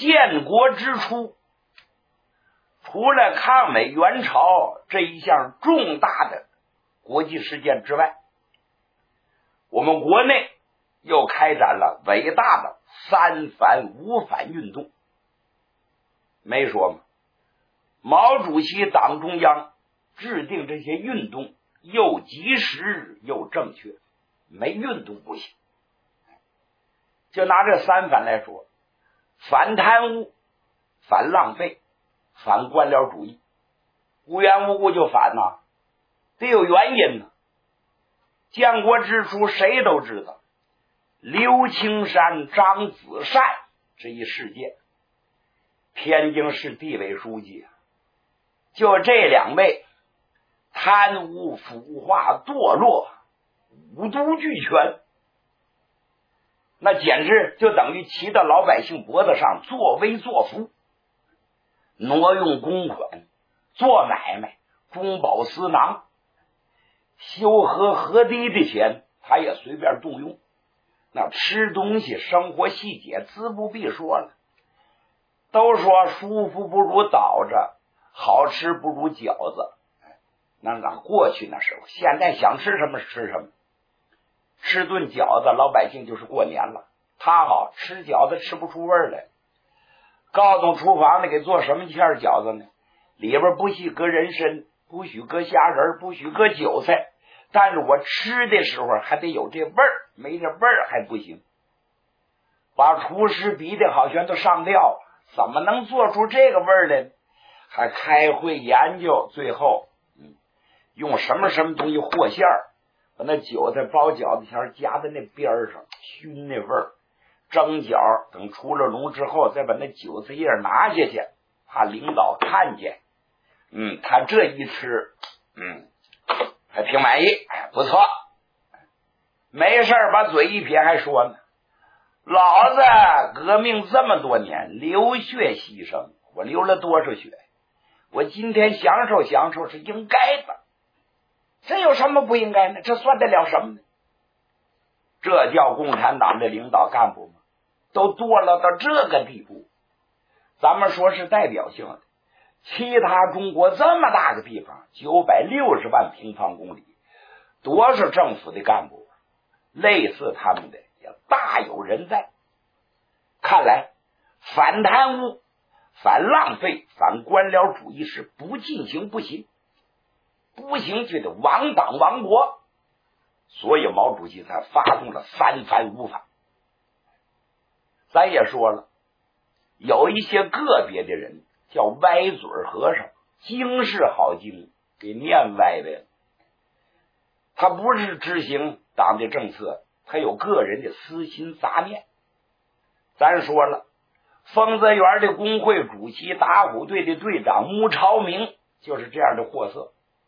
建国之初，除了抗美援朝这一项重大的国际事件之外，我们国内又开展了伟大的三反五反运动。没说吗？毛主席党中央制定这些运动又及时又正确，没运动不行。就拿这三反来说，反贪污、反浪费、反官僚主义，无缘无故就反呐，得有原因呢。建国之初谁都知道，刘青山、张子善这一事件，天津市地委书记就这两位贪污腐化堕落，五毒俱全，那简直就等于骑到老百姓脖子上作威作福，挪用公款，做买卖，中饱私囊，修河河堤的钱他也随便动用，那吃东西生活细节自不必说了，都说舒服不如倒着，好吃不如饺子。那过去那时候，现在想吃什么吃什么，吃顿饺子老百姓就是过年了。他好吃饺子吃不出味儿来，告诉厨房里给做什么馅饺子呢？里边不许搁人参，不许搁虾仁，不许搁韭菜，但是我吃的时候还得有这味儿，没这味儿还不行。把厨师逼得好像都上吊，怎么能做出这个味儿来？还开会研究，最后用什么什么东西和馅儿，把那韭菜包饺子馅夹在那边上，熏那味儿。蒸饺等出了炉之后，再把那韭菜叶拿下去，怕领导看见。他这一吃，还挺满意，不错。没事把嘴一撇，还说呢，老子革命这么多年，流血牺牲，我流了多少血？我今天享受享受是应该的，这有什么不应该呢？这算得了什么呢？这叫共产党的领导干部吗？都堕落到这个地步。咱们说是代表性的，其他中国这么大个地方，960万平方公里，多少政府的干部，类似他们的也大有人在。看来反贪污、反浪费、反官僚主义是不进行不行，不行就得亡党亡国。所以毛主席才发动了三反五反。咱也说了，有一些个别的人叫歪嘴和尚，经是好经，给念歪了。他不是执行党的政策，他有个人的私心杂念。咱说了，丰泽园的工会主席、打虎队的队长穆朝明就是这样的货色，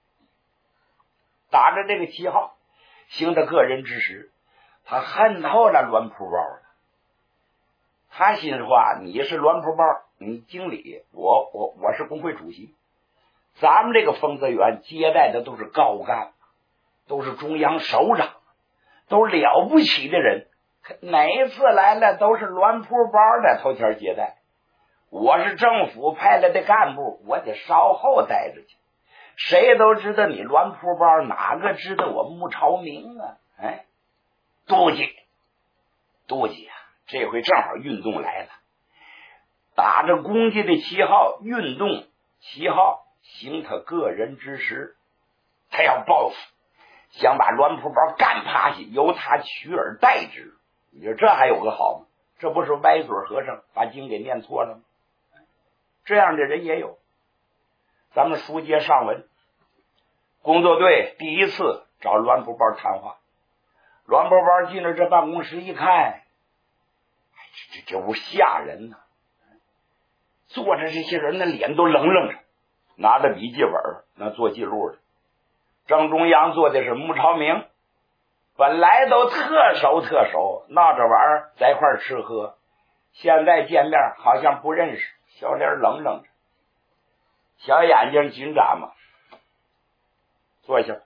打着这个旗号行他个人之实，他恨透了栾铺包了。他心说，你是栾铺包，你经理，我是工会主席，咱们这个丰泽园接待的都是高干，都是中央首长，都是了不起的人，哪一次来了都是栾铺包的头前接待。我是政府派来的干部，我得稍后待着去。谁都知道你栾铺包，哪个知道我穆朝明啊？妒忌啊！这回正好运动来了，打着公家的旗号，运动旗号，行他个人之实。他要报复，想把栾铺包干趴下，由他取而代之。你说这还有个好吗？这不是歪嘴和尚把经给念错了吗？这样的人也有。咱们书接上文，工作队第一次找栾铺包谈话，栾铺包进了这办公室一看，这屋吓人呐！坐着这些人的脸都愣愣着，拿着笔记本那做记录的。正中央坐的是穆朝明，本来都特熟，闹着玩在一块吃喝，现在见面好像不认识，小脸愣愣着，小眼睛紧眨嘛。坐下。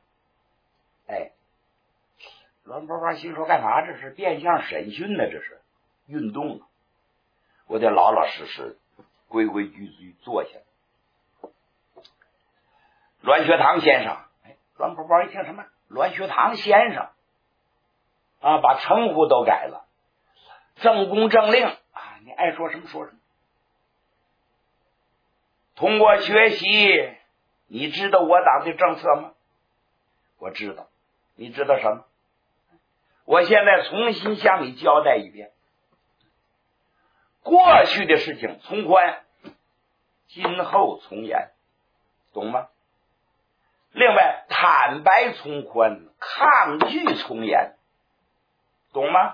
栾包包心说干嘛？这是变相审讯呢？这是运动。 我得老老实实规规矩矩坐下。栾学堂先生，栾宝宝一听什么栾学堂先生啊，把称呼都改了，正公正令啊，你爱说什么说什么。通过学习，你知道我党的政策吗？我知道。你知道什么？我现在重新向你交代一遍，过去的事情从宽，今后从严，懂吗？另外，坦白从宽，抗拒从严，懂吗？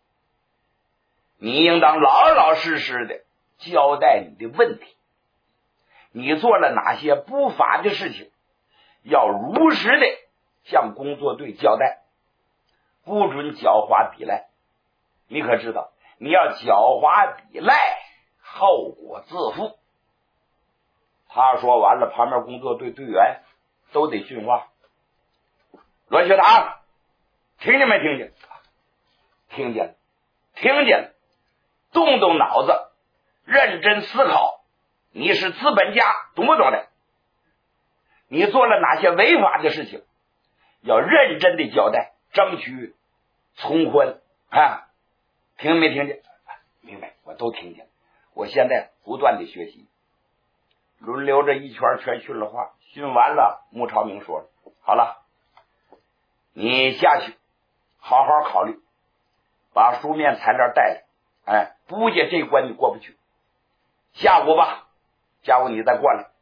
你应当老老实实的交代你的问题，你做了哪些不法的事情，要如实的向工作队交代，不准狡猾抵赖。你可知道，你要狡猾抵赖，后果自负。他说完了，旁边工作队队员都得训话。栾学堂，听见没听见？听见了，听见了。动动脑子，认真思考，你是资本家，懂不懂的？你做了哪些违法的事情，要认真的交代，争取从宽啊！听没听见？明白，我都听见。我现在不断的学习，轮流着一圈全训了话，训完了，穆朝明说了，好了，你下去好好考虑，把书面材料带来，估计这关你过不去，下午吧，下午你再过来。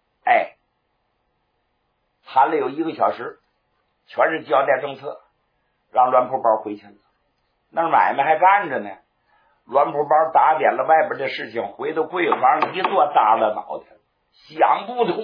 谈了有1个小时，全是交代政策，让栾普宝回去了。那买卖还干着呢，栾普宝打点了外边的事情，回到柜房一坐，耷拉脑袋，想不通。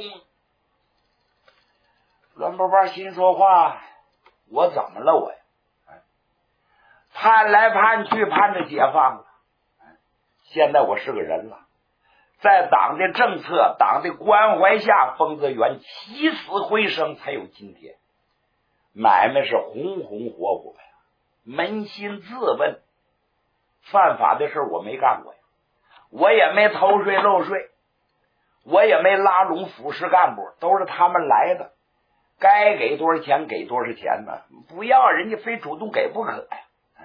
栾普宝心说话，我怎么了我呀？盼来盼去，盼着解放了，现在我是个人了，在党的政策、党的关怀下，丰泽园起死回生，才有今天。买卖是红红火火呀，扪心自问，犯法的事我没干过呀，我也没偷税漏税，我也没拉拢腐蚀干部，都是他们来的，该给多少钱给多少钱呢？不要人家非主动给不可呀。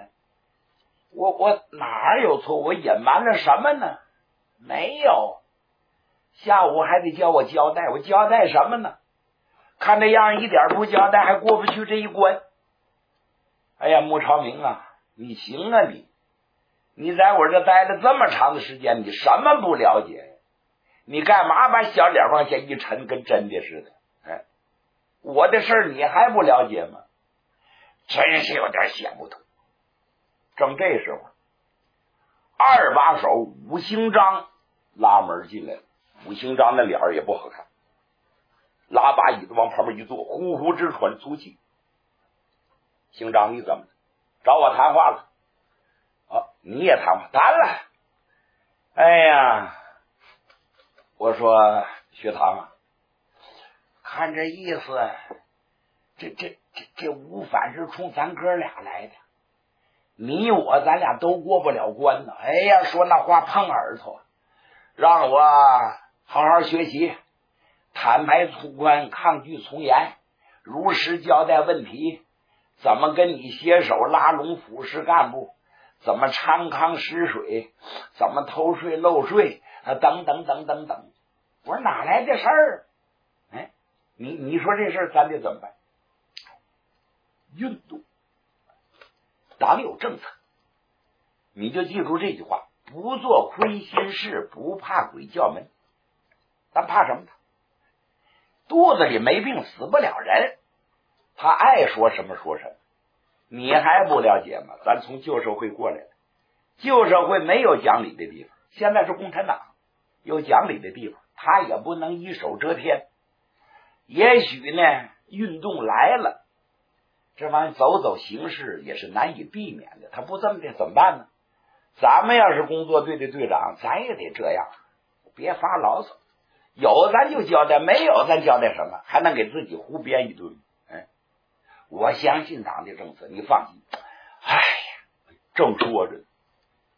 我哪有错？我隐瞒了什么呢？没有。下午还得叫我交代，我交代什么呢？看这样一点不交代，还过不去这一关。哎呀，穆朝明啊，你行啊你在我这待了这么长的时间，你什么不了解呀？你干嘛把小脸往下一沉，跟真的似的？我的事儿你还不了解吗？真是有点想不通。正这时候，二把手武兴章拉门进来了。武兴章的脸也不好看，拉把椅子往旁边一坐，呼呼直喘粗气。兴章，你怎么找我谈话了？你也谈话？谈了。哎呀，我说学堂啊，看这意思，这吴反是冲咱哥俩来的，你我咱俩都过不了关呢。哎呀，说那话碰耳朵，让我好好学习，坦白从宽，抗拒从严，如实交代问题，怎么跟你携手拉拢腐蚀干部，怎么昌康实水，怎么偷税漏税，等等等等等。我说哪来的事儿？你说这事儿咱得怎么办？运动，党有政策，你就记住这句话，不做亏心事，不怕鬼叫门。咱怕什么呢？肚子里没病死不了人，他爱说什么说什么。你还不了解吗？咱从旧社会过来的，旧社会没有讲理的地方，现在是共产党有讲理的地方，他也不能一手遮天。也许呢，运动来了，这玩意走走形式也是难以避免的，他不这么的怎么办呢？咱们要是工作队的队长，咱也得这样，别发牢骚，有咱就交代，没有咱交代什么，还能给自己胡编一顿。我相信党的政策，你放心。哎呀，正说着，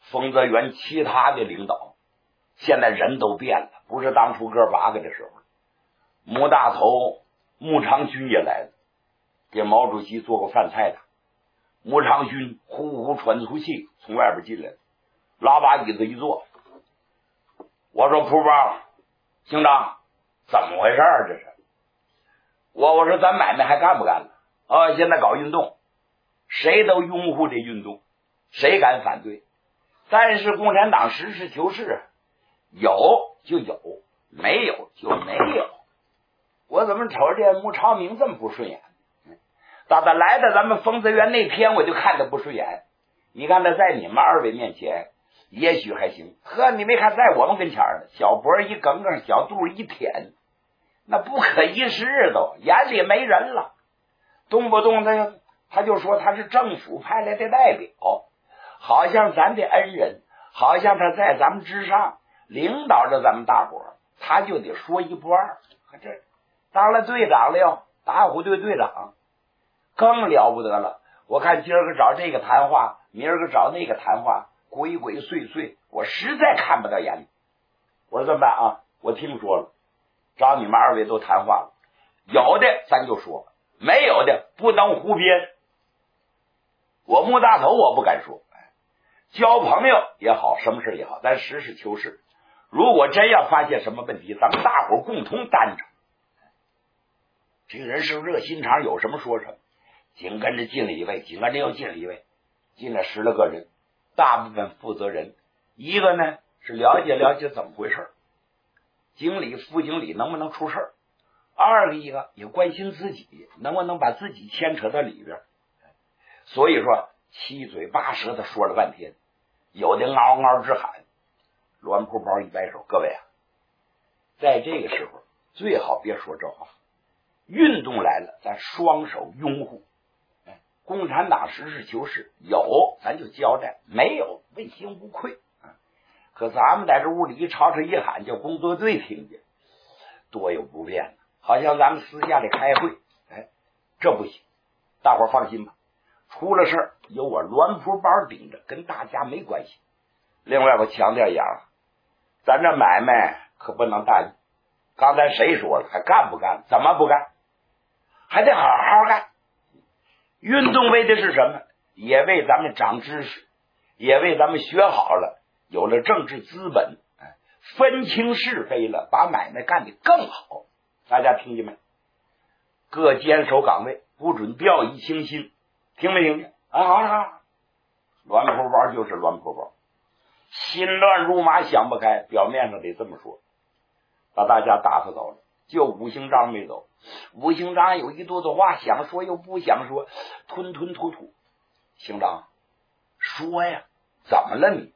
丰泽园其他的领导，现在人都变了，不是当初哥8个的时候。穆大头穆长军也来了，给毛主席做过饭菜的。穆长军呼呼喘粗气，从外边进来了，拉把椅子一坐。我说蒲帮行长，怎么回事这是？我说咱买卖还干不干了啊？现在搞运动，谁都拥护这运动，谁敢反对？但是共产党实事求是，有就有，没有就没有。我怎么瞅这穆长明这么不顺眼？打他来的咱们丰泽园那天我就看他不顺眼。你看他在你们2位面前也许还行，呵，你没看在我们跟前呢，小脖一梗梗，小肚一舔，那不可一世都，眼里没人了，动不动他就说他是政府派来的代表，好像咱的恩人，好像他在咱们之上领导着咱们大伙，他就得说一不二。这当了队长了哟，打虎队队长更了不得了。我看今儿个找这个谈话，明儿个找那个谈话，鬼鬼祟祟，我实在看不到眼里。我说怎么办啊？我听说了，找你们2位都谈话了，有的咱就说，没有的不能胡编。我穆大头我不敢说，交朋友也好，什么事也好，咱实事求是。如果真要发现什么问题，咱们大伙共同担着。这个人是热心肠，有什么说什么。紧跟着进了一位，紧跟着又进了一位，进了10来个人，大部分负责人，一个呢是了解怎么回事，经理副经理能不能出事儿；2个一个也关心自己能不能把自己牵扯到里边。所以说七嘴八舌的说了半天，有的嗷嗷直喊。栾蒲包一摆手，各位啊，在这个时候最好别说这话。运动来了，咱双手拥护。共产党实事求是，有咱就交代，没有问心无愧。可咱们在这屋里一吵吵一喊，叫工作队听见，多有不便。好像咱们私下里开会，这不行。大伙放心吧，出了事有我栾蒲包顶着，跟大家没关系。另外我强调一样，咱这买卖可不能大意。刚才谁说了，还干不干？怎么不干？还得好好干。运动为的是什么？也为咱们长知识，也为咱们学好了，有了政治资本，分清是非了，把买卖干得更好。大家听见没？各坚守岗位，不准掉以轻心，听没听见？好了，栾蒲包就是栾蒲包，心乱如麻想不开，表面上得这么说，把大家打发走了，就五行章没走。五行章有一肚子话想说又不想说，吞吞吐吐。行长说呀，怎么了你？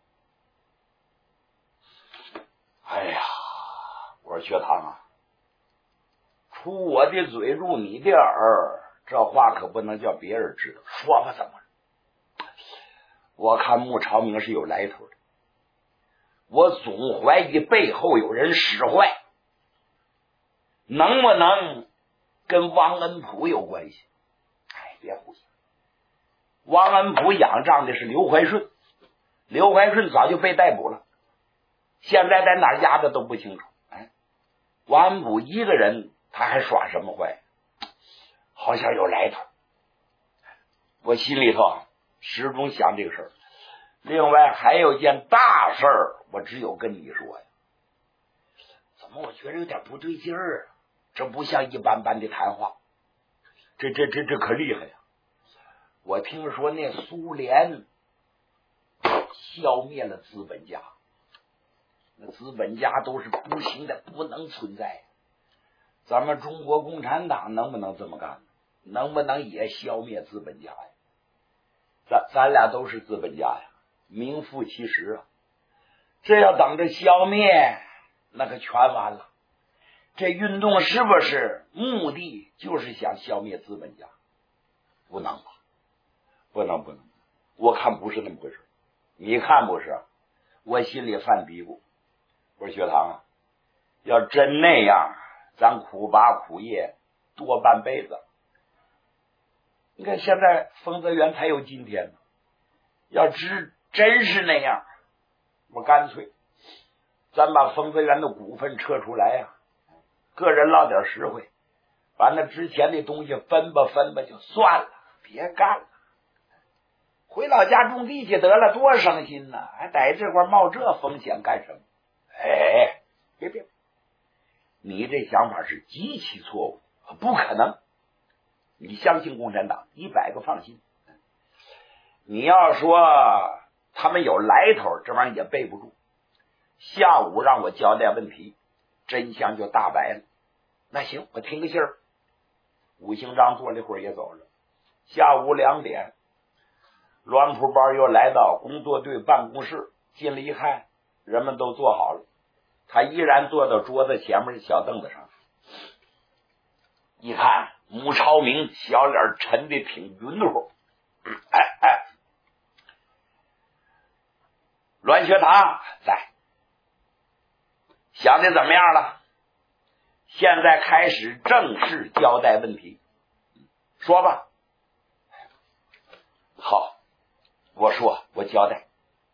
哎呀，我说学堂啊，出我的嘴入你的耳，这话可不能叫别人知道。说吧，怎么了？我看穆朝明是有来头的，我总怀疑背后有人使坏，能不能跟汪恩溥有关系？别胡想。汪恩溥仰仗的是刘怀顺，刘怀顺早就被逮捕了，现在在哪儿压的都不清楚。汪恩溥一个人他还耍什么坏？好像有来头。我心里头始终想这个事儿。另外还有件大事儿，我只有跟你说呀。怎么我觉得有点不对劲儿啊？这不像一般般的谈话，这可厉害呀！我听说那苏联消灭了资本家，那资本家都是不行的，不能存在。咱们中国共产党能不能这么干？能不能也消灭资本家呀？咱俩都是资本家呀，名副其实啊！这要等着消灭，那可全完了。这运动是不是目的就是想消灭资本家？不能吧，不能，我看不是那么回事。你看不是？我心里犯嘀咕。我说学堂啊，要真那样，咱苦拔苦业多半辈子。你看现在丰泽园才有今天呢，要真是那样， 我干脆咱把冯子元的股份撤出来呀，个人落点实惠，把那之前的东西分吧就算了，别干了，回老家种地去得了，多省心呐！还在这块冒这风险干什么？哎，别，你这想法是极其错误，不可能！你相信共产党，100个放心。你要说他们有来头，这玩意儿也背不住。下午让我交代问题，真相就大白了。那行，我听个信儿。吴兴章坐了一会儿也走了。下午2点，栾普包又来到工作队办公室，进来一看，人们都坐好了，他依然坐到桌子前面的小凳子上。一看穆超明小脸沉的挺匀乎，栾学堂在，想的怎么样了？现在开始正式交代问题，说吧。好，我交代。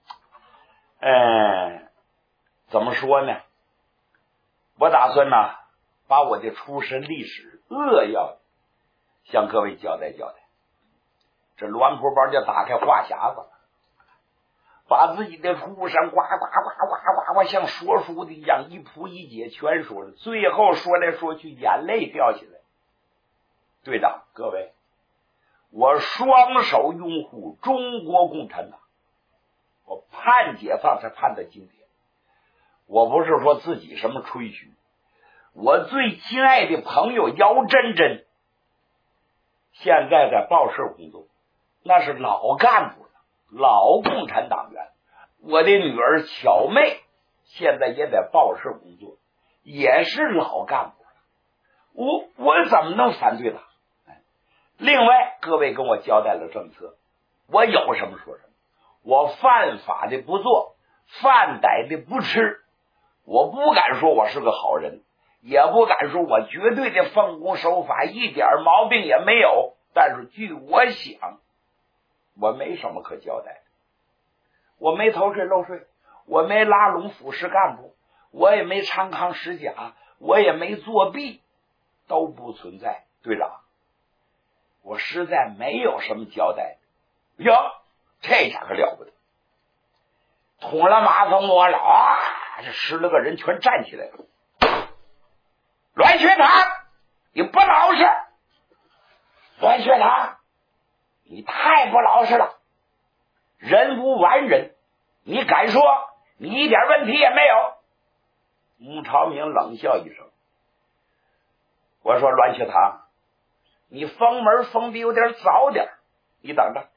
怎么说呢？我打算呢，把我的出身历史扼要向各位交代交代。这栾普包就打开话匣子了，把自己的出身呱像说书的一样一铺一解全说了，最后说来说去眼泪掉下来。队长，各位，我双手拥护中国共产党，我盼解放才盼到今天。我不是说自己什么吹嘘，我最亲爱的朋友姚真真现在在报社工作，那是老干部了，老共产党员。我的女儿巧妹现在也在报社工作，也是老干部了。我怎么能反对他？另外，各位跟我交代了政策，我有什么说什么。我犯法的不做，饭歹的不吃。我不敢说我是个好人，也不敢说我绝对的奉公守法，一点毛病也没有。但是据我想，我没什么可交代的。我没偷税漏税，我没拉拢腐蚀干部，我也没猖狂使假，我也没作弊，都不存在。队长，我实在没有什么交代的。哟，这下可了不得！捅了马蜂窝了啊！这10来个人全站起来了。栾学堂，你不老实！栾学堂，你太不老实了！人无完人，你敢说你一点问题也没有？穆朝明冷笑一声，我说栾学堂，你封门封的有点早点，你等着。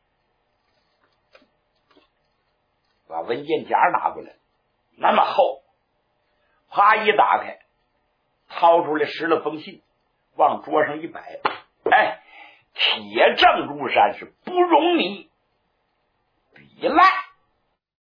把文件夹拿过来，那么厚，啪一打开，掏出来10来封信，往桌上一摆，铁证如山，是不容你比赖。